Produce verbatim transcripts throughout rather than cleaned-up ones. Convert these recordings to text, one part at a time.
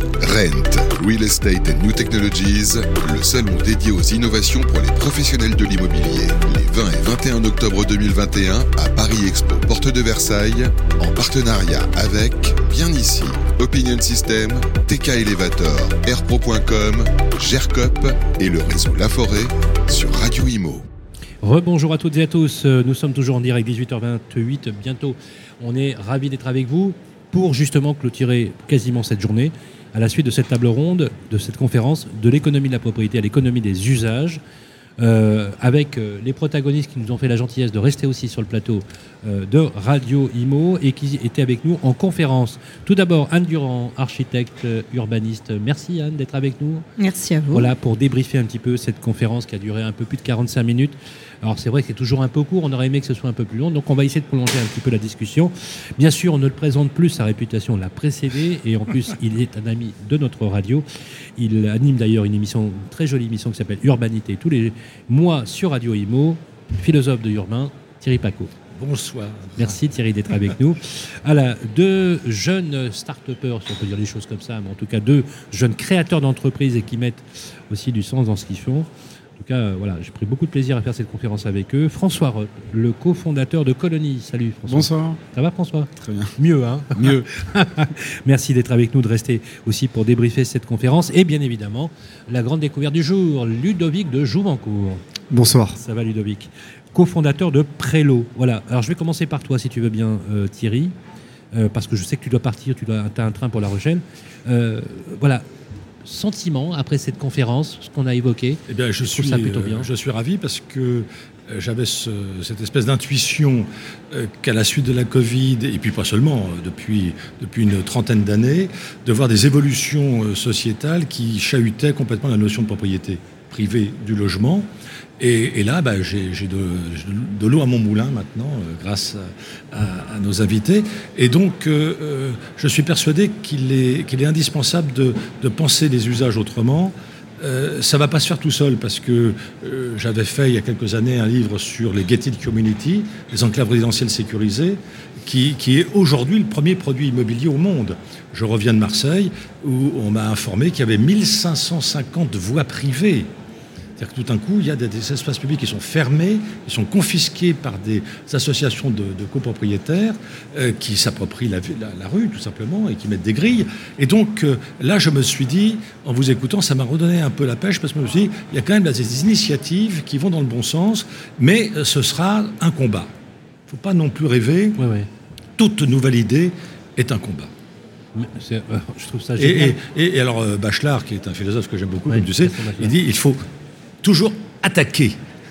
Rent, Real Estate and New Technologies, le salon dédié aux innovations pour les professionnels de l'immobilier, les vingt et vingt et un octobre deux mille vingt et un à Paris Expo, porte de Versailles, en partenariat avec, bien ici, Opinion System, T K Elevator, airpro point com, Gercop et le réseau La Forêt sur Radio Imo. Rebonjour à toutes et à tous, nous sommes toujours en direct, dix-huit heures vingt-huit, bientôt. On est ravis d'être avec vous pour justement clôturer quasiment cette journée à la suite de cette table ronde, de cette conférence de l'économie de la propriété à l'économie des usages, euh, avec euh, les protagonistes qui nous ont fait la gentillesse de rester aussi sur le plateau euh, de Radio Imo et qui étaient avec nous en conférence. Tout d'abord, Anne Durand, architecte euh, urbaniste. Merci Anne d'être avec nous. Merci à vous. Voilà, pour débriefer un petit peu cette conférence qui a duré un peu plus de quarante-cinq minutes. Alors c'est vrai que c'est toujours un peu court, on aurait aimé que ce soit un peu plus long, donc on va essayer de prolonger un petit peu la discussion. Bien sûr, on ne le présente plus, sa réputation l'a précédé, et en plus, il est un ami de notre radio. Il anime d'ailleurs une émission, une très jolie émission qui s'appelle Urbanité, tous les mois sur Radio Imo, philosophe de urbain, Thierry Pacaud. Bonsoir. Merci Thierry d'être avec nous. Alors, deux jeunes start-upers, si on peut dire les choses comme ça, mais en tout cas deux jeunes créateurs d'entreprises et qui mettent aussi du sens dans ce qu'ils font. En tout cas, euh, voilà, j'ai pris beaucoup de plaisir à faire cette conférence avec eux. François Roth, le cofondateur de Colonie. Salut François. Bonsoir. Ça va François ? Très bien. Mieux, hein ? Mieux. Merci d'être avec nous, de rester aussi pour débriefer cette conférence. Et bien évidemment, la grande découverte du jour, Ludovic de Jouvencourt. Bonsoir. Ça va Ludovic ? Cofondateur de Prélo. Voilà, alors je vais commencer par toi si tu veux bien euh, Thierry, euh, parce que je sais que tu dois partir, tu dois, as un train pour La Rochelle. Euh, voilà. Sentiment après cette conférence, ce qu'on a évoqué. Eh bien, je, je suis, ça plutôt bien. Euh, je suis ravi parce que euh, j'avais ce, cette espèce d'intuition euh, qu'à la suite de la Covid, et puis pas seulement, euh, depuis, depuis une trentaine d'années, de voir des évolutions euh, sociétales qui chahutaient complètement la notion de propriété privée du logement. Et, et là, bah, j'ai, j'ai de, de l'eau à mon moulin maintenant, euh, grâce à, à, à nos invités. Et donc, euh, euh, je suis persuadé qu'il est, qu'il est indispensable de, de penser les usages autrement. Euh, ça ne va pas se faire tout seul, parce que euh, j'avais fait il y a quelques années un livre sur les gated communities, les enclaves résidentielles sécurisées, qui, qui est aujourd'hui le premier produit immobilier au monde. Je reviens de Marseille, où on m'a informé qu'il y avait mille cinq cent cinquante voies privées. C'est-à-dire que tout d'un coup, il y a des, des espaces publics qui sont fermés, qui sont confisqués par des associations de, de copropriétaires euh, qui s'approprient la, la, la rue, tout simplement, et qui mettent des grilles. Et donc, euh, là, je me suis dit, en vous écoutant, ça m'a redonné un peu la pêche, parce que je me suis dit, il y a quand même là, des initiatives qui vont dans le bon sens, mais euh, ce sera un combat. Il ne faut pas non plus rêver. Oui, oui. Toute nouvelle idée est un combat. C'est, euh, je trouve ça génial. Et, et, et alors, euh, Bachelard, qui est un philosophe que j'aime beaucoup, oui, comme tu sais, il dit, il faut toujours attaquer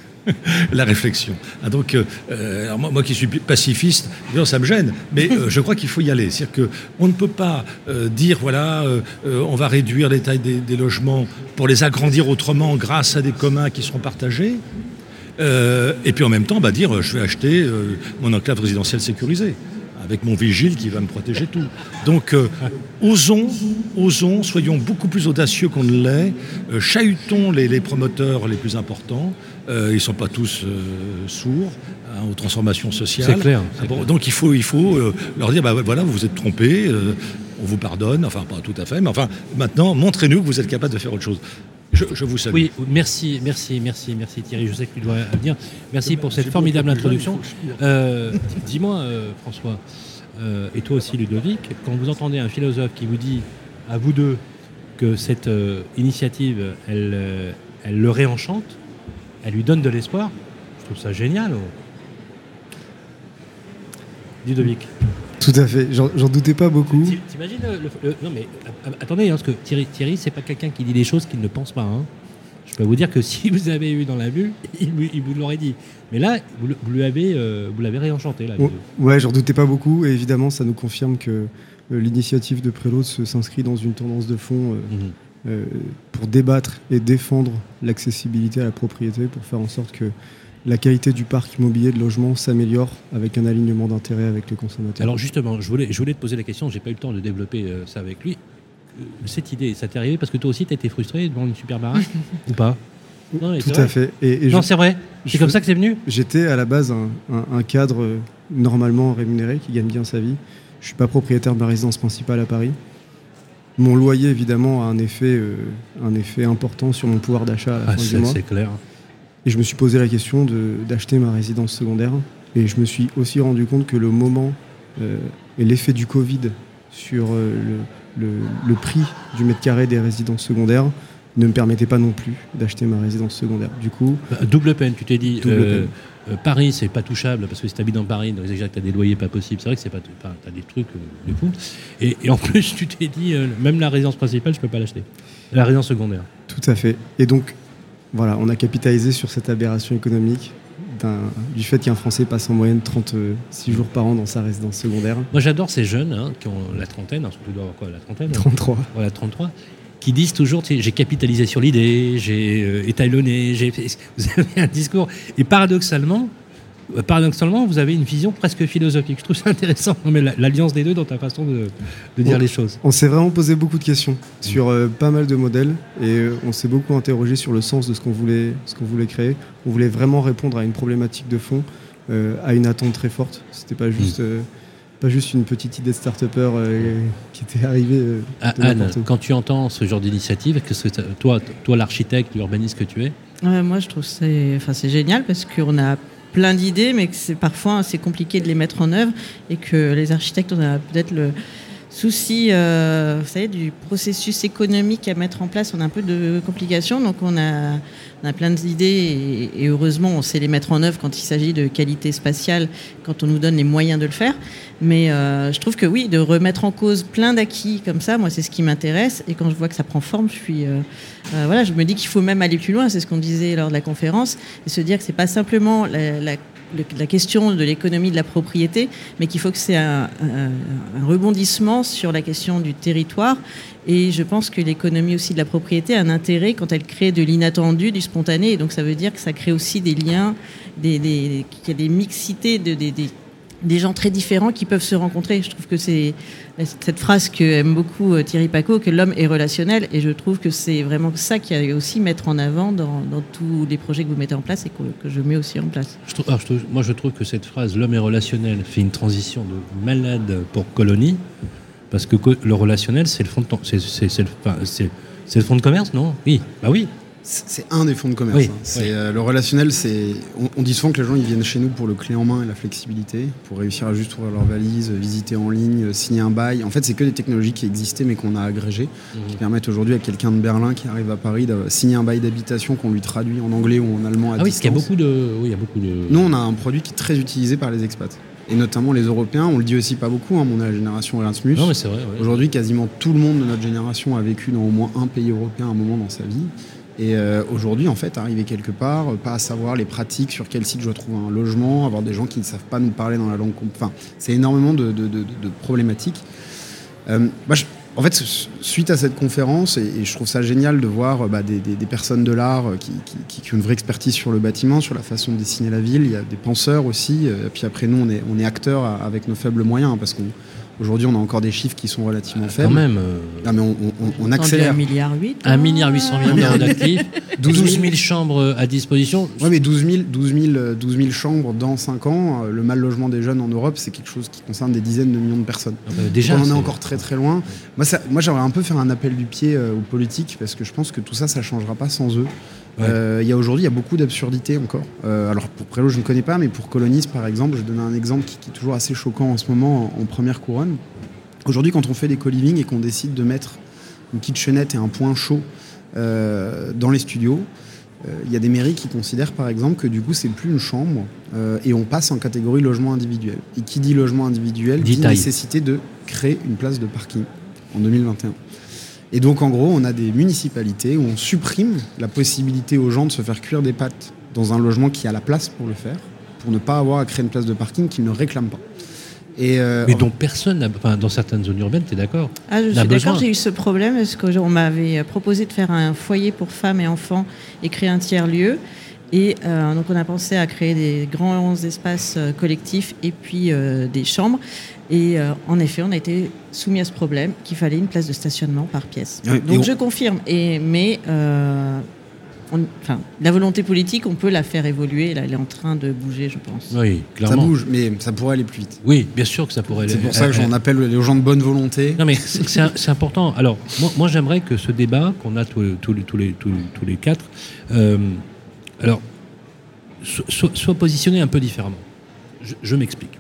la réflexion. Ah donc, euh, alors moi, moi qui suis pacifiste, ça me gêne, mais euh, je crois qu'il faut y aller. C'est-à-dire qu'on ne peut pas euh, dire, voilà, euh, on va réduire les tailles des, des logements pour les agrandir autrement grâce à des communs qui seront partagés, euh, et puis en même temps, bah, dire, je vais acheter euh, mon enclave résidentielle sécurisée, avec mon vigile qui va me protéger tout. Donc, euh, osons, osons, soyons beaucoup plus audacieux qu'on ne l'est, euh, chahutons les, les promoteurs les plus importants, euh, ils ne sont pas tous euh, sourds hein, aux transformations sociales. C'est clair. C'est ah, bon, clair. donc il faut, il faut euh, leur dire, bah, voilà, vous vous êtes trompés, euh, on vous pardonne, enfin pas tout à fait, mais enfin, maintenant, montrez-nous que vous êtes capable de faire autre chose. Je, je vous salue. Oui, merci, merci, merci, merci Thierry. Je sais que tu dois venir. Merci pour cette formidable introduction. Euh, dis-moi, euh, François, euh, et toi aussi Ludovic, quand vous entendez un philosophe qui vous dit à vous deux que cette euh, initiative, elle, euh, elle le réenchante, elle lui donne de l'espoir, je trouve ça génial. Ludovic. Tout à fait, j'en, j'en doutais pas beaucoup. T'imagines le, le, le, non mais attendez, hein, parce que Thierry, Thierry c'est pas quelqu'un qui dit des choses qu'il ne pense pas. Hein. Je peux vous dire que si vous avez eu dans la bulle, il, il vous l'aurait dit. Mais là, vous, vous, lui avez, euh, vous l'avez réenchanté. Là, oh, ouais, j'en doutais pas beaucoup. Et évidemment, ça nous confirme que euh, l'initiative de Prélo s'inscrit dans une tendance de fond euh, mmh. euh, pour débattre et défendre l'accessibilité à la propriété, pour faire en sorte que la qualité du parc immobilier de logement s'améliore avec un alignement d'intérêts avec les consommateurs. Alors justement, je voulais, je voulais te poser la question, j'ai pas eu le temps de développer euh, ça avec lui. Euh, cette idée, ça t'est arrivé parce que toi aussi tu as été frustré devant une super baraque ou pas? Non, tout à fait. Et, et non, je, c'est vrai. C'est je, comme ça que c'est venu. J'étais à la base un, un, un cadre euh, normalement rémunéré qui gagne bien sa vie. Je suis pas propriétaire de ma résidence principale à Paris. mon loyer, évidemment, a un effet, euh, un effet important sur mon pouvoir d'achat à la Ah, fin c'est, du mois. c'est clair. Et je me suis posé la question de, d'acheter ma résidence secondaire. Et je me suis aussi rendu compte que le moment euh, et l'effet du Covid sur euh, le, le, le prix du mètre carré des résidences secondaires ne me permettait pas non plus d'acheter ma résidence secondaire. Du coup, Bah, double peine, tu t'es dit, Double euh, peine. euh, Paris, c'est pas touchable, parce que si tu habites dans Paris, dans les exercices, tu as des loyers pas possibles. C'est vrai que c'est pas, enfin, tu as des trucs euh, de fou. Et, et en plus, tu t'es dit, euh, même la résidence principale, je peux pas l'acheter. La résidence secondaire. tout à fait. Et donc, voilà, on a capitalisé sur cette aberration économique d'un, du fait qu'un Français passe en moyenne trente-six jours par an dans sa résidence secondaire. Moi, j'adore ces jeunes hein, qui ont la trentaine, hein, surtout doivent avoir quoi, la trentaine hein, trente-trois. voilà, trente-trois, qui disent toujours, tu sais, j'ai capitalisé sur l'idée, j'ai euh, étalonné, j'ai fait... Vous avez un discours. Et paradoxalement, euh, paradoxalement, vous avez une vision presque philosophique. Je trouve ça intéressant, mais la- l'alliance des deux dans ta façon de, de dire Bon. les choses. On s'est vraiment posé beaucoup de questions sur euh, pas mal de modèles et euh, on s'est beaucoup interrogé sur le sens de ce qu'on voulait, ce qu'on voulait créer. On voulait vraiment répondre à une problématique de fond, euh, à une attente très forte. C'était pas juste, euh, pas juste une petite idée de start-upper euh, qui était arrivée euh, Ah, de Anne, n'importe où. quand tu entends ce genre d'initiative, qu'est-ce que ça- toi, toi l'architecte, l'urbaniste que tu es, Ouais, moi, je trouve que c'est, enfin, c'est génial parce qu'on a plein d'idées, mais que c'est parfois assez compliqué de les mettre en œuvre et que les architectes, on a peut-être le souci, euh, vous savez, du processus économique à mettre en place. On a un peu de complications, donc on a, on a plein d'idées et, et heureusement, on sait les mettre en œuvre quand il s'agit de qualité spatiale, quand on nous donne les moyens de le faire. Mais euh, je trouve que oui, de remettre en cause plein d'acquis comme ça, moi, c'est ce qui m'intéresse. Et quand je vois que ça prend forme, je suis, euh, euh, voilà, je me dis qu'il faut même aller plus loin. C'est ce qu'on disait lors de la conférence, et se dire que c'est pas simplement la, la la question de l'économie de la propriété, mais qu'il faut que c'est un, un, un rebondissement sur la question du territoire. Et je pense que l'économie aussi de la propriété a un intérêt quand elle crée de l'inattendu, du spontané. Et donc ça veut dire que ça crée aussi des liens, des, des, qu'il y a des mixités, de, des, des, des gens très différents qui peuvent se rencontrer. Je trouve que c'est cette phrase qu'aime beaucoup Thierry Pacaud, que l'homme est relationnel, et je trouve que c'est vraiment ça qu'il y a aussi mettre en avant dans, dans tous les projets que vous mettez en place et que, que je mets aussi en place. je trouve, alors, je trouve- moi je trouve que cette phrase, l'homme est relationnel, fait une transition de malade pour Colony, parce que co- le relationnel, c'est le fond de, ton- c'est, c'est, c'est le, enfin, c'est, c'est le fond de commerce, non? Oui, bah oui. C'est un des fonds de commerce. Oui, hein. C'est, oui. euh, le relationnel, c'est. On, on dit souvent que les gens ils viennent chez nous pour le clé en main et la flexibilité, pour réussir à juste ouvrir leur valise, visiter en ligne, signer un bail. En fait, c'est que des technologies qui existaient mais qu'on a agrégées, qui permettent aujourd'hui à quelqu'un de Berlin qui arrive à Paris de signer un bail d'habitation qu'on lui traduit en anglais ou en allemand à Ah oui, parce qu'il y a distance. beaucoup de, oui, il y a beaucoup de. Nous, on a un produit qui est très utilisé par les expats. Et notamment les Européens, on le dit aussi pas beaucoup, hein, mais on a la génération Erasmus. Non, mais c'est vrai. Ouais. Aujourd'hui, quasiment tout le monde de notre génération a vécu dans au moins un pays européen à un moment dans sa vie. Et euh, aujourd'hui, en fait, arriver quelque part, euh, pas à savoir les pratiques, sur quel site je dois trouver un logement, avoir des gens qui ne savent pas nous parler dans la langue. comp- Enfin, c'est énormément de, de- de- de problématiques. Euh, bah, je- en fait, s- suite à cette conférence, et, et je trouve ça génial de voir euh, bah, des, des- des personnes de l'art euh, qui, qui- qui- qui ont une vraie expertise sur le bâtiment, sur la façon de dessiner la ville. Il y a des penseurs aussi. euh, puis après, nous, on est, on est acteurs à- avec nos faibles moyens, hein, parce qu'aujourd'hui, on a encore des chiffres qui sont relativement Quand faibles. même. euh, Ah, mais on, on- on un accélère. milliard huit. un milliard huit cents millions d'euros d'actifs, douze mille douze mille chambres à disposition. Oui, mais douze mille, douze mille, euh, douze mille chambres dans cinq ans, euh, le mal logement des jeunes en Europe, c'est quelque chose qui concerne des dizaines de millions de personnes. Ah bah, déjà, on en est c'est- encore très très loin. Moi, ça- moi, j'aimerais un peu faire un appel du pied euh, aux politiques, parce que je pense que tout ça, ça ne changera pas sans eux. Ouais. Euh, il y a aujourd'hui, il y a beaucoup d'absurdités encore. Euh, alors pour Prélo, je ne connais pas, mais pour Colonis, par exemple, je vais donner un exemple qui, qui est toujours assez choquant en ce moment en, en première couronne. Aujourd'hui, quand on fait des co-living et qu'on décide de mettre une kitchenette et un point chaud euh, dans les studios, euh, il y a des mairies qui considèrent par exemple que du coup c'est plus une chambre euh, et on passe en catégorie logement individuel. Et qui dit logement individuel dit Détail. nécessité de créer une place de parking en deux mille vingt et un. Et donc en gros on a des municipalités où on supprime la possibilité aux gens de se faire cuire des pâtes dans un logement qui a la place pour le faire, pour ne pas avoir à créer une place de parking qu'ils ne réclament pas. Et euh, Mais dont personne, n'a- enfin, dans certaines zones urbaines, tu es d'accord? Ah, je On a suis besoin. d'accord, j'ai eu ce problème parce qu'on m'avait proposé de faire un foyer pour femmes et enfants et créer un tiers-lieu. Et euh, donc on a pensé à créer des grands espaces euh, collectifs et puis euh, des chambres. Et euh, en effet, on a été soumis à ce problème qu'il fallait une place de stationnement par pièce. Ouais, et donc on- je confirme. Et, mais euh, on, enfin, la volonté politique, on peut la faire évoluer. Là, elle est en train de bouger, je pense. Oui, clairement. Ça bouge, mais ça pourrait aller plus vite. Oui, bien sûr que ça pourrait aller. C'est pour ça que j'en appelle aux gens de bonne volonté. Non, mais c'est, c'est, c'est important. Alors, moi, moi, j'aimerais que ce débat qu'on a tous, tous, tous, les, tous, tous les quatre, euh, alors, soit, soit positionné un peu différemment. Je, je m'explique.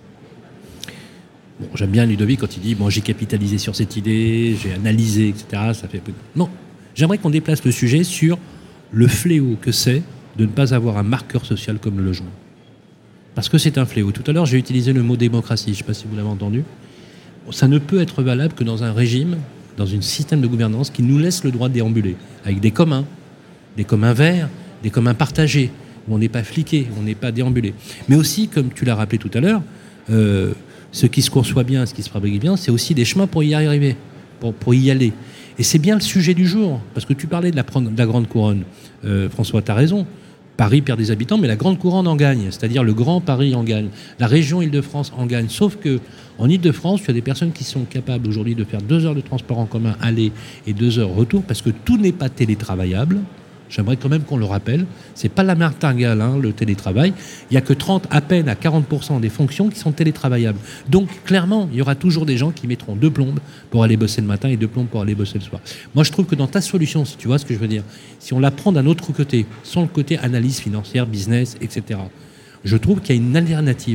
Bon, j'aime bien Ludovic quand il dit bon, j'ai capitalisé sur cette idée, j'ai analysé, et cetera. Ça fait peu... Non, j'aimerais qu'on déplace le sujet sur le fléau que c'est de ne pas avoir un marqueur social comme le logement. Parce que c'est un fléau. Tout à l'heure, j'ai utilisé le mot démocratie. Je ne sais pas si vous l'avez entendu. Ça ne peut être valable que dans un régime, dans un système de gouvernance qui nous laisse le droit de déambuler, avec des communs, des communs verts, des communs partagés, où on n'est pas fliqué, où on n'est pas déambulé. Mais aussi, comme tu l'as rappelé tout à l'heure, euh, ce qui se conçoit bien, ce qui se fabrique bien, c'est aussi des chemins pour y arriver, pour, pour y aller. Et c'est bien le sujet du jour, parce que tu parlais de la, de la Grande Couronne. Euh, François, tu as raison. Paris perd des habitants, mais la Grande Couronne en gagne. C'est-à-dire le Grand Paris en gagne. La région Île-de-France en gagne. Sauf qu'en Île-de-France, tu as des personnes qui sont capables aujourd'hui de faire deux heures de transport en commun aller et deux heures retour, parce que tout n'est pas télétravaillable. J'aimerais quand même qu'on le rappelle. C'est pas la martingale, hein, le télétravail. Il n'y a que trente, à peine à quarante pour cent des fonctions qui sont télétravaillables. Donc, clairement, il y aura toujours des gens qui mettront deux plombes pour aller bosser le matin et deux plombes pour aller bosser le soir. Moi, je trouve que dans ta solution, si tu vois ce que je veux dire, si on la prend d'un autre côté, sans le côté analyse financière, business, et cetera, je trouve qu'il y a une alternative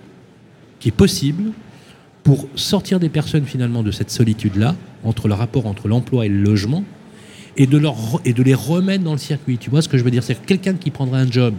qui est possible pour sortir des personnes, finalement, de cette solitude-là, entre le rapport entre l'emploi et le logement, et de, leur, et de les remettre dans le circuit. Tu vois ce que je veux dire? C'est quelqu'un qui prendrait un job,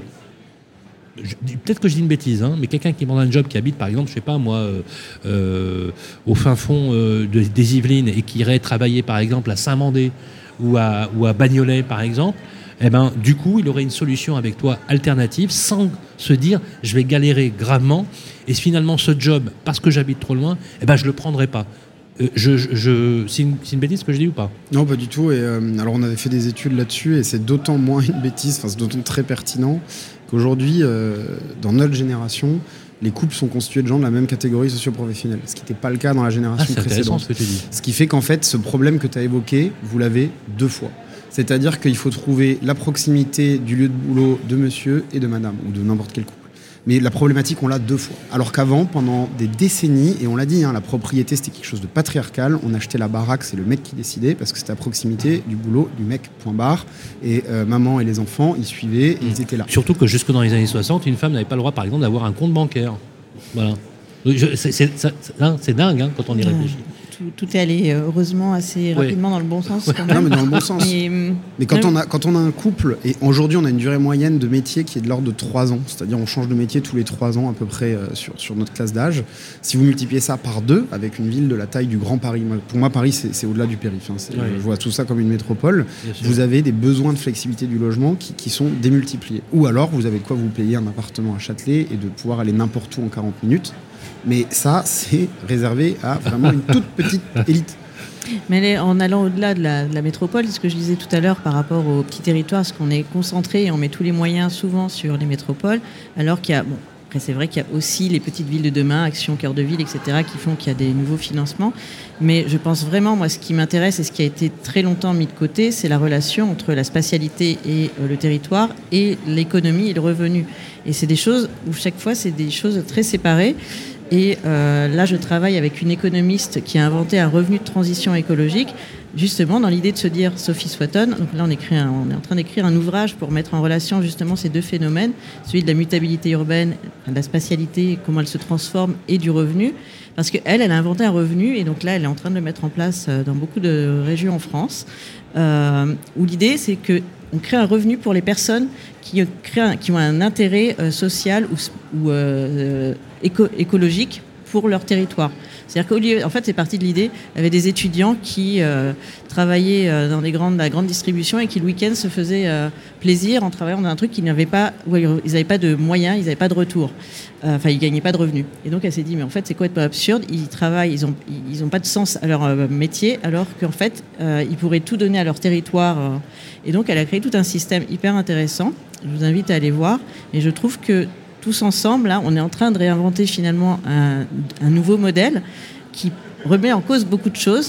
je, peut-être que je dis une bêtise, hein, mais quelqu'un qui prendrait un job qui habite, par exemple, je sais pas moi, euh, euh, au fin fond euh, de, des Yvelines et qui irait travailler, par exemple, à Saint-Mandé ou à, ou à Bagnolet, par exemple, eh ben, du coup, il aurait une solution avec toi alternative sans se dire je vais galérer gravement et finalement ce job, parce que j'habite trop loin, eh ben, je le prendrai pas. Euh, je, je, c'est, une, c'est une bêtise ce que je dis ou pas? Non, pas du tout. Et, euh, alors on avait fait des études là-dessus et c'est d'autant moins une bêtise, enfin c'est d'autant très pertinent qu'aujourd'hui, euh, dans notre génération, les couples sont constitués de gens de la même catégorie socio-professionnelle, ce qui n'était pas le cas dans la génération ah, c'est précédente. Ce que tu dis. Ce qui fait qu'en fait, ce problème que tu as évoqué, vous l'avez deux fois. C'est-à-dire qu'il faut trouver la proximité du lieu de boulot de monsieur et de madame, ou de n'importe quel couple. Mais la problématique, on l'a deux fois. Alors qu'avant, pendant des décennies, et on l'a dit, hein, la propriété, c'était quelque chose de patriarcal. On achetait la baraque, c'est le mec qui décidait, parce que c'était à proximité du boulot du mec, point barre. Et euh, maman et les enfants, ils suivaient, et ils étaient là. Surtout que jusque dans les années soixante, une femme n'avait pas le droit, par exemple, d'avoir un compte bancaire. Voilà. Je, c'est, c'est, c'est, c'est dingue hein, quand on y réfléchit. Tout, tout est allé heureusement assez rapidement ouais. dans le bon sens. Quand même. Non, mais dans le bon sens. Mais, mais quand, on a, quand on a un couple, et aujourd'hui on a une durée moyenne de métier qui est de l'ordre de trois ans, c'est-à-dire on change de métier tous les trois ans à peu près euh, sur, sur notre classe d'âge. Si vous multipliez ça par deux, avec une ville de la taille du Grand Paris, moi, pour moi Paris c'est, c'est au-delà du périph', hein, c'est, ouais. Je vois tout ça comme une métropole, vous avez des besoins de flexibilité du logement qui, qui sont démultipliés. Ou alors vous avez de quoi vous payer un appartement à Châtelet et de pouvoir aller n'importe où en quarante minutes. Mais ça, c'est réservé à vraiment une toute petite élite. Mais en allant au-delà de la, de la métropole, c'est ce que je disais tout à l'heure par rapport aux petits territoires, parce qu'on est concentré et on met tous les moyens souvent sur les métropoles, alors qu'il y a... Bon, après, c'est vrai qu'il y a aussi les petites villes de demain, Action Cœur de Ville, et cetera, qui font qu'il y a des nouveaux financements. Mais je pense vraiment, moi, ce qui m'intéresse et ce qui a été très longtemps mis de côté, c'est la relation entre la spatialité et euh, le territoire et l'économie et le revenu. Et c'est des choses où chaque fois, c'est des choses très séparées. Et euh, là, je travaille avec une économiste qui a inventé un revenu de transition écologique, justement dans l'idée de se dire, Sophie Swatton, donc là on, écrit un, on est en train d'écrire un ouvrage pour mettre en relation justement ces deux phénomènes, celui de la mutabilité urbaine, de la spatialité, comment elle se transforme, et du revenu. Parce qu'elle, elle a inventé un revenu, et donc là, elle est en train de le mettre en place dans beaucoup de régions en France, euh, où l'idée, c'est qu'on crée un revenu pour les personnes qui, créent un, qui ont un intérêt euh, social ou, ou euh, éco- écologique pour leur territoire. C'est-à-dire qu'au lieu, en fait, c'est parti de l'idée, il y avait des étudiants qui euh, travaillaient euh, dans des grandes, la grande distribution et qui le week-end se faisaient euh, plaisir en travaillant dans un truc qu'ils n'avaient pas, où ils n'avaient pas de moyens, ils n'avaient pas de retour. Euh, enfin, ils gagnaient pas de revenus. Et donc, elle s'est dit, mais en fait, c'est complètement absurde. Ils travaillent, ils ont, ils ont pas de sens à leur euh, métier, alors qu'en fait, euh, ils pourraient tout donner à leur territoire. Euh, et donc, elle a créé tout un système hyper intéressant. Je vous invite à aller voir. Et je trouve que tous ensemble, là, on est en train de réinventer finalement un, un nouveau modèle qui remet en cause beaucoup de choses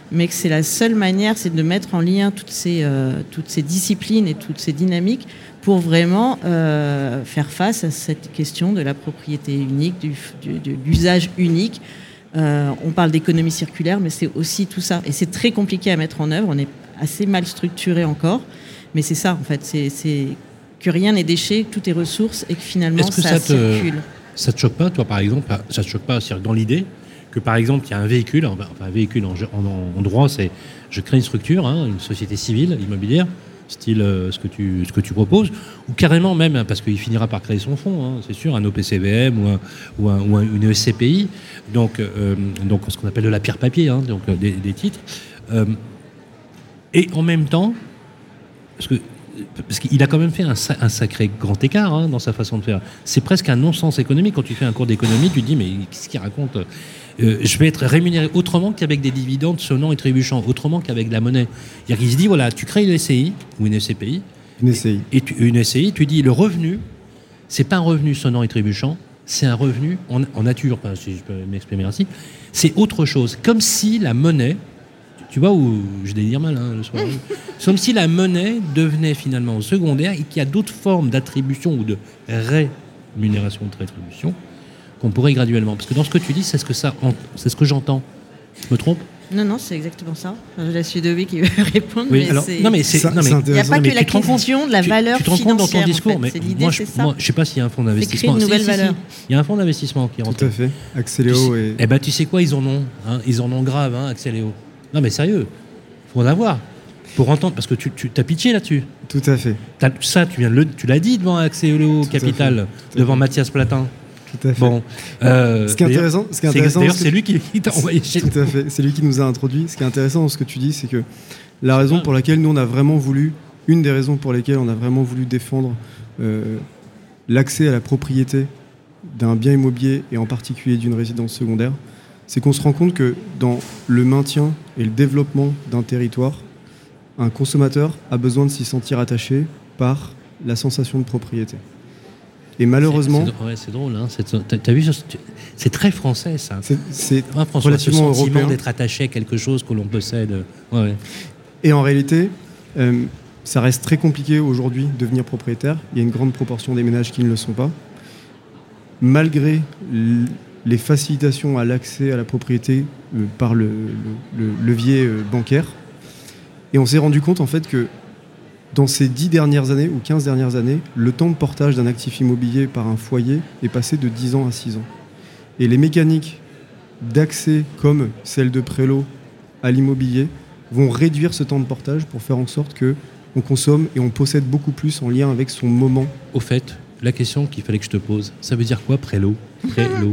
mais que c'est la seule manière, c'est de mettre en lien toutes ces, euh, toutes ces disciplines et toutes ces dynamiques pour vraiment euh, faire face à cette question de la propriété unique, du, du, de l'usage unique. Euh, on parle d'économie circulaire, mais c'est aussi tout ça. Et c'est très compliqué à mettre en œuvre, on est assez mal structuré encore, mais c'est ça en fait, c'est, c'est que rien n'est déchet, tout est ressources et que finalement Est-ce que ça, ça te, circule. Ça te choque pas, toi par exemple, ça te choque pas dans l'idée que par exemple il y a un véhicule, enfin un véhicule en, en, en droit, c'est je crée une structure, hein, une société civile immobilière, style euh, ce que tu ce que tu proposes, ou carrément même hein, parce qu'il finira par créer son fonds, hein, c'est sûr, un O P C V M ou un, ou, un, ou un, une S C P I, donc euh, donc ce qu'on appelle de la pierre papier, hein, donc euh, des, des titres, euh, et en même temps, parce que parce qu'il a quand même fait un, un sacré grand écart hein, dans sa façon de faire. C'est presque un non-sens économique. Quand tu fais un cours d'économie, tu te dis mais qu'est-ce qu'il raconte ? euh, Je vais être rémunéré autrement qu'avec des dividendes sonnants et trébuchants, autrement qu'avec de la monnaie. C'est-à-dire qu'il se dit voilà, tu crées une S C I ou une S C P I, une S C I, et tu, une S C I, tu dis le revenu, c'est pas un revenu sonnant et trébuchant, c'est un revenu en, en nature, enfin, si je peux m'exprimer ainsi. C'est autre chose, comme si la monnaie. Tu vois où je délire mal hein, le soir. Comme si la monnaie devenait finalement secondaire et qu'il y a d'autres formes d'attribution ou de rémunération de rétribution qu'on pourrait graduellement. Parce que dans ce que tu dis, c'est ce que ça, c'est ce que j'entends. Je me trompe ? Non, non, c'est exactement ça. Je laisse Ludovic qui veut répondre. Oui, mais alors, c'est... non, mais c'est, Ça, non, mais, c'est il n'y a pas non, que la question de la valeur tu, tu te rends compte dans ton discours, en fait. mais C'est l'idée, moi, c'est je, ça. moi, je sais pas s'il y a un fonds d'investissement. C'est créer une Si, nouvelle si, valeur. si. Il y a un fonds d'investissement qui est rentré. tout à fait. Axeléo et... Eh ben, tu sais quoi, ils en ont. Hein, ils en ont grave, hein, Axeléo. Non, mais sérieux, faut en avoir. Pour entendre, parce que tu, tu as pitché là-dessus. Tout à fait. T'as, ça, tu, viens de le, tu l'as dit devant Axeléo Capital, devant Mathias Platin. Tout à fait. Bon, euh, ce qui est intéressant, ce qui est c'est, intéressant d'ailleurs, c'est c'est lui qui, qui t'a envoyé chez Tout à fait. C'est lui qui nous a introduit. Ce qui est intéressant dans ce que tu dis, c'est que la raison pour laquelle nous on a vraiment voulu, une des raisons pour lesquelles on a vraiment voulu défendre euh, l'accès à la propriété d'un bien immobilier et en particulier d'une résidence secondaire, c'est qu'on se rend compte que dans le maintien et le développement d'un territoire, un consommateur a besoin de s'y sentir attaché par la sensation de propriété. Et malheureusement... C'est, c'est, ouais, c'est drôle, hein, c'est, t'as, t'as vu, c'est très français, ça. C'est, c'est ouais, François, relativement ce sentiment européen. d'être attaché à quelque chose que l'on possède. Ouais, ouais. Et en réalité, euh, ça reste très compliqué aujourd'hui de devenir propriétaire. Il y a une grande proportion des ménages qui ne le sont pas. Malgré l- les facilitations à l'accès à la propriété euh, par le, le, le levier euh, bancaire. Et on s'est rendu compte en fait que dans ces dix dernières années ou quinze dernières années, le temps de portage d'un actif immobilier par un foyer est passé de dix ans à six ans. Et les mécaniques d'accès comme celle de Prélo à l'immobilier vont réduire ce temps de portage pour faire en sorte qu'on consomme et on possède beaucoup plus en lien avec son moment. Au fait, la question qu'il fallait que je te pose, ça veut dire quoi Prélo ? Prélo.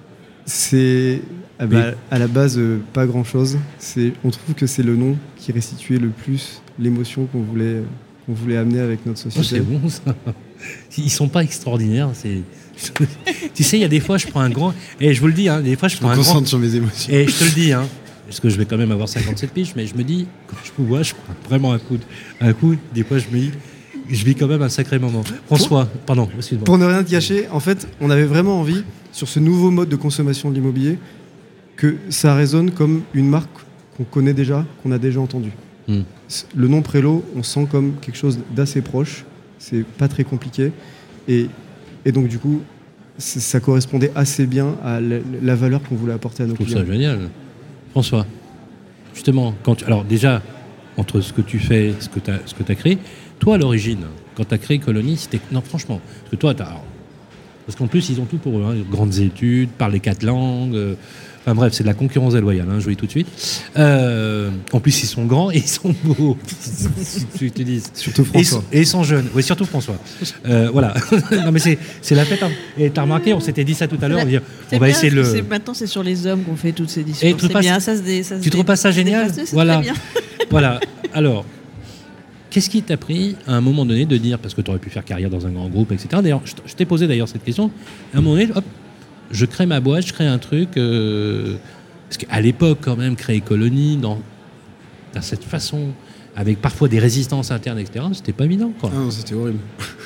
C'est ah bah, oui. à la base euh, pas grand-chose. C'est, on trouve que c'est le nom qui restituait le plus l'émotion qu'on voulait, euh, qu'on voulait amener avec notre société. Oh, c'est bon ça. Ils sont pas extraordinaires. C'est... tu sais, il y a des fois, je prends un grand... Et je vous le dis, hein, des fois, je, je prends un grand... Je me concentre sur mes émotions. Et je te le dis, hein, parce que je vais quand même avoir cinquante-sept piges, mais je me dis, quand je vous vois, je prends vraiment un coup. De... Un coup, des fois, je me dis... Je vis quand même un sacré moment. François, pour, pardon, excuse-moi. Pour ne rien te cacher, en fait, on avait vraiment envie, sur ce nouveau mode de consommation de l'immobilier, que ça résonne comme une marque qu'on connaît déjà, qu'on a déjà entendue. Mm. Le nom Prélo, on sent comme quelque chose d'assez proche, c'est pas très compliqué, et, et donc du coup, ça correspondait assez bien à la, la valeur qu'on voulait apporter à nos clients. Je trouve ça génial. François, justement, quand tu, alors déjà, entre ce que tu fais, ce que tu as, ce que tu as créé, toi, à l'origine, quand tu as créé Colonie, c'était... Non, franchement, parce que toi, t'as... Parce qu'en plus, ils ont tout pour eux. Hein. Grandes études, parlent les quatre langues. Euh... Enfin bref, c'est de la concurrence déloyale, hein, je vous dis tout de suite. Euh... En plus, ils sont grands et ils sont beaux. Je te dis. Surtout François. Et ils sont jeunes. Oui, surtout François. Euh, voilà. Non, mais c'est, c'est la fête. Hein. Et t'as remarqué, on s'était dit ça tout à l'heure. On, dit, on va bien, essayer de le... C'est, maintenant, c'est sur les hommes qu'on fait toutes ces discours. Et c'est passes... bien, ça se dé... ça se Tu dé... trouves pas ça génial ? C'est voilà. très bien. Voilà. Alors... Qu'est-ce qui t'a pris à un moment donné de dire, parce que tu aurais pu faire carrière dans un grand groupe, et cetera. D'ailleurs, je t'ai posé d'ailleurs cette question. À un moment donné, hop, je crée ma boîte, je crée un truc. Euh, parce qu'à l'époque, quand même, créer Colonie dans, dans cette façon, avec parfois des résistances internes, et cetera, c'était pas évident, quoi. Ah non, c'était horrible.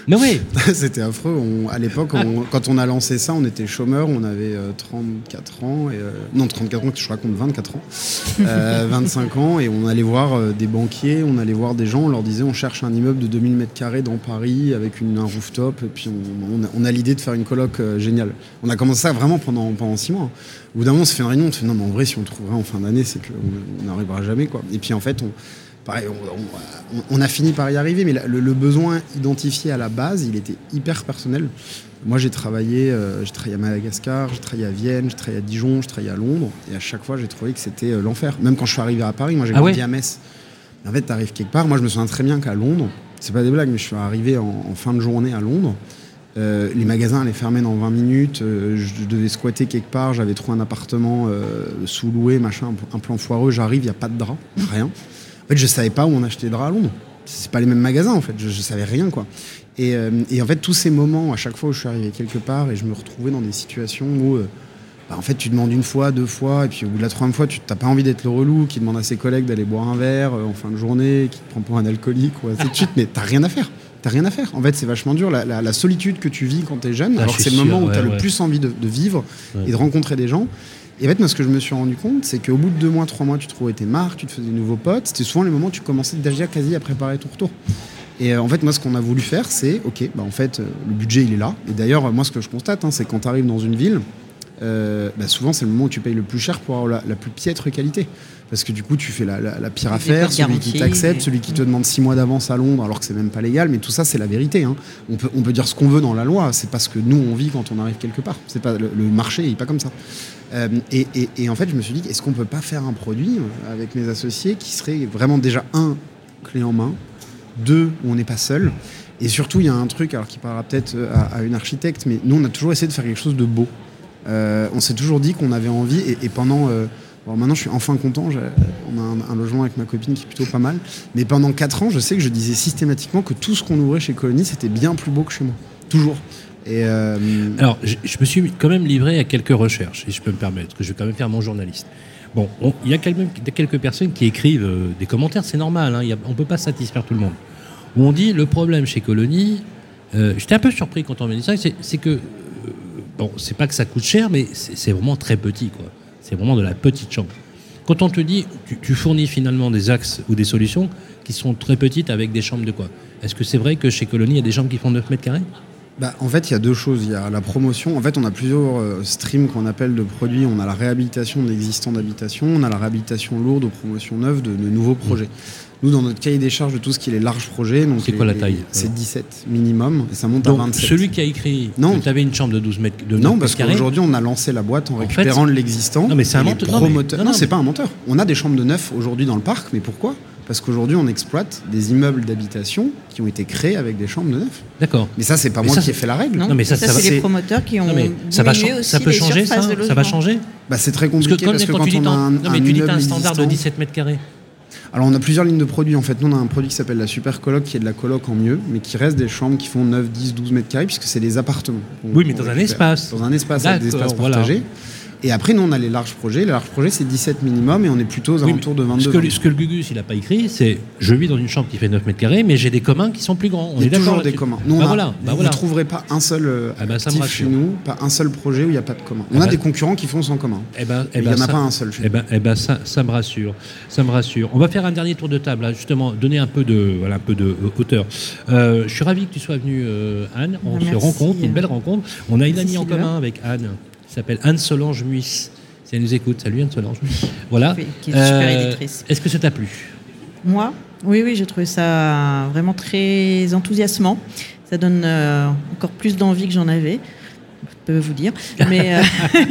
Mais oui. C'était affreux. On, à l'époque, on, quand on a lancé ça, on était chômeurs, on avait euh, trente-quatre ans. Et, euh, non, trente-quatre ans, je raconte vingt-quatre ans. Euh, vingt-cinq ans, et on allait voir euh, des banquiers, on allait voir des gens, on leur disait on cherche un immeuble de deux mille mètres carrés dans Paris avec une, un rooftop, et puis on, on a, on a l'idée de faire une coloc euh, géniale. On a commencé ça vraiment pendant, pendant six mois. Au bout d'un moment, on se fait une réunion, on se fait non, mais en vrai, si on le trouverait en fin d'année, c'est qu'on n'arrivera jamais, quoi. Et puis en fait, on. Pareil, on, on, on a fini par y arriver, mais le, le besoin identifié à la base, il était hyper personnel. Moi, j'ai travaillé, euh, j'ai travaillé à Madagascar, j'ai travaillé à Vienne, j'ai travaillé à Dijon, j'ai travaillé à Londres, et à chaque fois, j'ai trouvé que c'était euh, l'enfer. Même quand je suis arrivé à Paris, moi, j'ai ah grandi ouais à Metz. En fait, t'arrives quelque part. Moi, je me souviens très bien qu'à Londres, c'est pas des blagues, mais je suis arrivé en, en fin de journée à Londres. Euh, les magasins allaient fermer dans vingt minutes. Euh, je devais squatter quelque part. J'avais trouvé un appartement euh, sous-loué, machin, un plan foireux. J'arrive, il y a pas de drap, rien. En fait, je savais pas où on achetait des draps à Londres. C'est pas les mêmes magasins, en fait. Je, je savais rien, quoi. Et, euh, et en fait, tous ces moments, à chaque fois où je suis arrivé quelque part, et je me retrouvais dans des situations où, euh, bah, en fait, tu demandes une fois, deux fois, et puis au bout de la troisième fois, tu n'as pas envie d'être le relou qui demande à ses collègues d'aller boire un verre euh, en fin de journée, qui te prend pour un alcoolique, ou ainsi de suite. Mais t'as rien à faire. T'as rien à faire. En fait, c'est vachement dur. La, la, la solitude que tu vis quand t'es jeune, ah, alors que c'est le moment sûr, où ouais, t'as ouais. le plus envie de, de vivre ouais. et de rencontrer des gens. Et en fait, moi, ce que je me suis rendu compte, c'est qu'au bout de deux mois, trois mois, tu te trouvais tes marques, tu te faisais des nouveaux potes. C'était souvent les moments où tu commençais déjà quasi à préparer ton retour. Et euh, en fait, moi, ce qu'on a voulu faire, c'est, ok, bah, en fait, euh, le budget, il est là. Et d'ailleurs, moi, ce que je constate, hein, c'est que quand tu arrives dans une ville, euh, bah, souvent, c'est le moment où tu payes le plus cher pour avoir la, la plus piètre qualité. Parce que du coup, tu fais la, la, la pire affaire, celui qui t'accepte, celui qui te demande six mois d'avance à Londres, alors que c'est même pas légal. Mais tout ça, c'est la vérité. Hein. On peut, on peut dire ce qu'on veut dans la loi. C'est parce que nous, on vit quand on arrive quelque part. C'est pas le, le marché, il est pas comme ça. Euh, et, et, et en fait, je me suis dit, est-ce qu'on peut pas faire un produit avec mes associés qui serait vraiment déjà un clé en main, deux où on n'est pas seul, et surtout, il y a un truc, alors qui parlera peut-être à, à une architecte, mais nous, on a toujours essayé de faire quelque chose de beau. Euh, on s'est toujours dit qu'on avait envie, et, et pendant euh, bon, maintenant je suis enfin content, j'ai, on a un, un logement avec ma copine qui est plutôt pas mal, mais pendant quatre ans je sais que je disais systématiquement que tout ce qu'on ouvrait chez Colony c'était bien plus beau que chez moi, toujours. Et euh... alors je, je me suis quand même livré à quelques recherches, si je peux me permettre, parce que je vais quand même faire mon journaliste. Bon, il y a quand même quelques personnes qui écrivent euh, des commentaires, c'est normal, hein, y a, on ne peut pas satisfaire tout le monde, où on dit le problème chez Colony, euh, j'étais un peu surpris quand on m'a dit ça, c'est, c'est que bon, c'est pas que ça coûte cher, mais c'est, c'est vraiment très petit, quoi. C'est vraiment de la petite chambre. Quand on te dit, tu, tu fournis finalement des axes ou des solutions qui sont très petites avec des chambres de quoi ? Est-ce que c'est vrai que chez Colony, il y a des chambres qui font neuf mètres carrés ? Bah, en fait, il y a deux choses. Il y a la promotion. En fait, on a plusieurs euh, streams qu'on appelle de produits. On a la réhabilitation d'existants d'habitation, on a la réhabilitation lourde aux promotions neuves de, de nouveaux projets. Mmh. Nous, dans notre cahier des charges de tout ce qui est les larges projets, donc c'est les, quoi la taille ? C'est dix-sept minimum et ça monte donc, à vingt-sept. Celui qui a écrit non. que tu avais une chambre de douze mètres de non, parce qu'aujourd'hui, on a lancé la boîte en, en récupérant fait, de l'existant. Non, mais c'est un menteur. Promoteurs... Non, non, non, c'est pas un menteur. On a des chambres de neuf aujourd'hui dans le parc, mais pourquoi ? Parce qu'aujourd'hui, on exploite des immeubles d'habitation qui ont été créés avec des chambres de neuf. D'accord. Mais ça, c'est pas mais moi ça, qui ai fait la règle. Non, non mais ça, ça, ça c'est va, les promoteurs qui ont. Non, mais ça va, aussi ça peut changer, ça. Ça va changer. Bah, c'est très compliqué parce que, parce que quand, quand on a un, non, mais un tu dis immeuble un standard existant... de dix-sept mètres carrés. Alors on a plusieurs lignes de produits en fait. Nous on a un produit qui s'appelle la Super Coloc qui est de la coloc en mieux, mais qui reste des chambres qui font neuf, dix, douze mètres carrés puisque c'est des appartements. Oui, mais dans un espace. Dans un espace avec des espaces partagés. Voilà. Et après, nous, on a les larges projets. Les larges projets, c'est dix-sept minimum et on est plutôt aux alentours oui, de vingt-deux. Ce que, ce que le Gugus, il n'a pas écrit, c'est je vis dans une chambre qui fait neuf mètres carrés, mais j'ai des communs qui sont plus grands. On il y a est toujours des communs. Nous, bah a, voilà, bah vous voilà. ne trouverez pas un seul euh, ah bah, actif chez nous, pas un seul projet où il n'y a pas de commun. On ah a bah, des concurrents qui font sans commun. Eh ben, eh il n'y ben, en a ça, pas un seul chez eh ben, nous. Eh ben, ça, ça me rassure. Ça me rassure. On va faire un dernier tour de table, là, justement, donner un peu de, voilà, un peu de hauteur. Euh, je suis ravi que tu sois venue, euh, Anne. On Merci. se rencontre, une belle rencontre. On a une Merci amie en commun avec Anne, qui s'appelle Anne-Solange Muisse. Si elle nous écoute, salut Anne-Solange. Voilà. Qui est super euh, éditrice. Est-ce que ça t'a plu ? Moi ? Oui, oui, j'ai trouvé ça vraiment très enthousiasmant. Ça donne euh, encore plus d'envie que j'en avais, je peux vous dire. Mais, euh,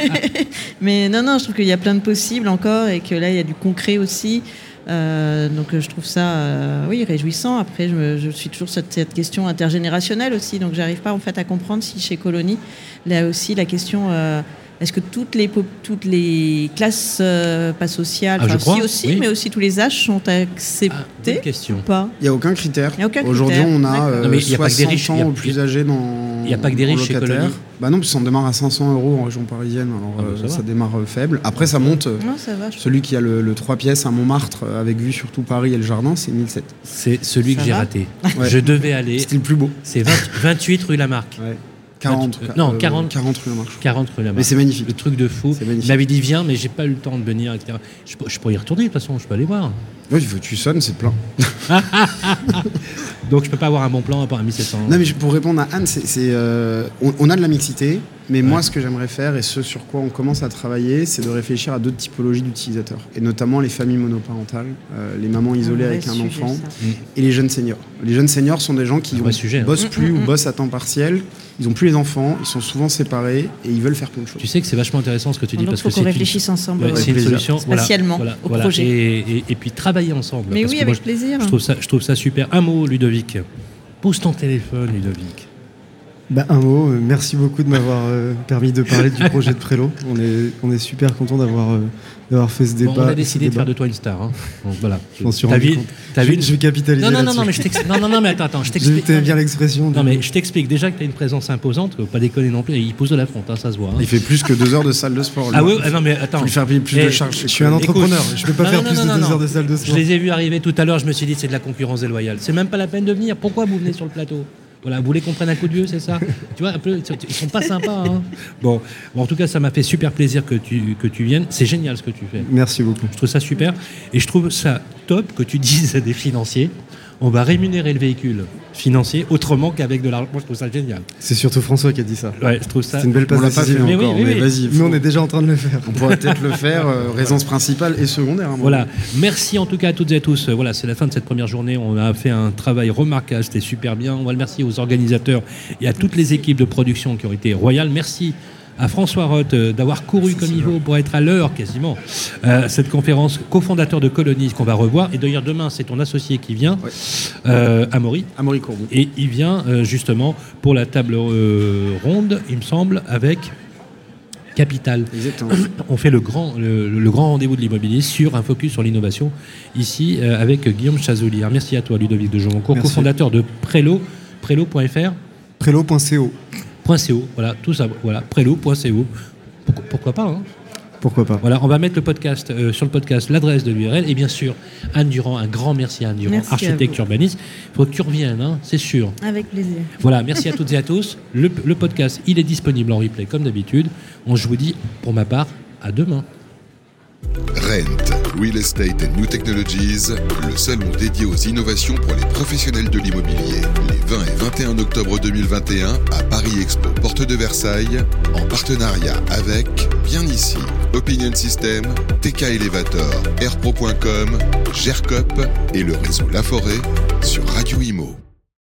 mais non, non, je trouve qu'il y a plein de possibles encore et que là, il y a du concret aussi. Euh, donc je trouve ça euh, oui, réjouissant. Après, je, me, je suis toujours sur cette, cette question intergénérationnelle aussi. Donc j'arrive pas en fait à comprendre si chez Colony, là aussi, la question... Euh, est-ce que toutes les, toutes les classes, euh, pas sociales, ah, si aussi, oui. mais aussi tous les âges sont acceptés ah, question. ou pas ? Il n'y a aucun critère. Y a aucun Aujourd'hui, critère. on a euh, non, mais soixante y a pas que des riches, ans y a... aux plus âgés dans, Il n'y a pas que des riches chez Colony. Bah non, parce qu'on démarre à cinq cents euros en région parisienne, alors ah bah, ça, euh, ça démarre euh, faible. Après, ça monte. Euh, non, ça va, celui qui a le, le trois pièces à Montmartre, euh, avec vue sur tout Paris et le jardin, c'est mille sept cents. C'est celui ça que j'ai va raté. Ouais. Je devais aller. C'était le plus beau. C'est vingt-huit rue Lamarck. Ouais. quarante. Euh, non, quarante. quarante rue Lamarck. quarante rue Lamarck. Mais c'est magnifique. Le truc de fou. Il m'avait dit viens, mais j'ai pas eu le temps de venir, et cetera. Je, je pourrais y retourner de toute façon, je peux aller voir. Oui, tu sonnes, c'est plein. Donc je peux pas avoir un bon plan à part un mille sept cents. Non, mais pour répondre à Anne, c'est, c'est, euh, on, on a de la mixité, mais ouais. moi, ce que j'aimerais faire et ce sur quoi on commence à travailler, c'est de réfléchir à d'autres typologies d'utilisateurs, et notamment les familles monoparentales, euh, les mamans isolées avec un sujet, enfant, mmh. et les jeunes seniors. Les jeunes seniors sont des gens qui ont, sujet, bossent hein. plus mmh, ou mmh. bossent à temps partiel. Ils n'ont plus les enfants, ils sont souvent séparés et ils veulent faire plein de choses. Tu sais que c'est vachement intéressant ce que tu dis. Donc, parce faut que qu'on c'est réfléchisse une... ensemble. Ouais, c'est une solution spatialement voilà, au voilà, projet. Et, et, et puis travailler ensemble. Mais parce oui, que avec moi, plaisir. Je trouve, ça, je trouve ça super. Un mot, Ludovic. Pose ton téléphone, Ludovic. Bah, un mot, euh, merci beaucoup de m'avoir euh, permis de parler du projet de Prélo. On est, on est super content d'avoir, euh, d'avoir fait ce débat. Bon, on a décidé de débat. faire de toi une star. Hein. Bon, voilà. Je m'en suis t'as rendu vu, compte. T'as je, vu je vais capitaliser non, non, non, là-dessus. non, mais je t'explique. Non, non, non, mais attends, attends, je t'explique. J'étais bien l'expression. Non, mais je t'explique. Déjà que tu as une présence imposante, faut pas déconner non plus. Il pose de la fronte, hein, ça se voit. Hein. Il fait plus que deux heures de salle de sport. Ah oui, ah, non, mais attends. Faut lui faire payer plus eh, de charges. Je suis un entrepreneur. Écoute, je peux pas non, faire non, plus non, de non, deux non. heures de salle de sport. Je les ai vus arriver tout à l'heure. Je me suis dit, c'est de la concurrence déloyale. C'est même pas la peine de venir. Pourquoi vous venez sur le plateau? Voilà, vous voulez qu'on prenne un coup de vieux, c'est ça? Tu vois, un peu, ils sont pas sympas. Hein. Bon. bon, en tout cas, ça m'a fait super plaisir que tu, que tu viennes. C'est génial ce que tu fais. Merci beaucoup. Je trouve ça super. Et je trouve ça top que tu dises à des financiers, on va rémunérer le véhicule financier autrement qu'avec de l'argent. Moi, je trouve ça génial. C'est surtout François qui a dit ça. Ouais, je trouve ça. C'est une belle passe on l'a pas fait décisive. Mais encore, oui, oui, mais oui. vas-y. Nous, on est déjà en train de le faire. On pourrait peut-être le faire, euh, résidence principale et secondaire. Hein, voilà. Merci en tout cas à toutes et à tous. Voilà, c'est la fin de cette première journée. On a fait un travail remarquable. C'était super bien. On va le remercier aux organisateurs et à toutes les équipes de production qui ont été royales. Merci à François Roth euh, d'avoir couru comme il faut pour être à l'heure quasiment euh, cette conférence, cofondateur de Colony qu'on va revoir. Et d'ailleurs demain c'est ton associé qui vient, ouais. euh, Amaury. Amaury Courbou. Et il vient euh, justement pour la table euh, ronde, il me semble, avec Capital. Exactement. On fait le grand, le, le grand rendez-vous de l'immobilier sur un focus sur l'innovation ici euh, avec Guillaume Chazouli. Alors, merci à toi Ludovic de Joncourt, cofondateur de Prélo, prélo point f r. Prélo point co. .co, voilà, tout ça, voilà, prélo point co. Pourquoi, pourquoi pas, hein? Pourquoi pas. Voilà, on va mettre le podcast, euh, sur le podcast l'adresse de l'U R L et bien sûr Anne Durand, un grand merci à Anne Durand, merci architecte urbaniste. Il faut que tu reviennes, hein, c'est sûr. Avec plaisir. Voilà, merci à toutes et à tous. Le, le podcast, il est disponible en replay comme d'habitude. On, je vous dis, pour ma part, à demain. Rent, Real Estate and New Technologies, le salon dédié aux innovations pour les professionnels de l'immobilier, les vingt et vingt et un octobre deux mille vingt et un à Paris Expo, porte de Versailles, en partenariat avec, bien ici, Opinion System, T K Elevator, airpro point com, Gercop et le réseau La Forêt sur Radio Imo.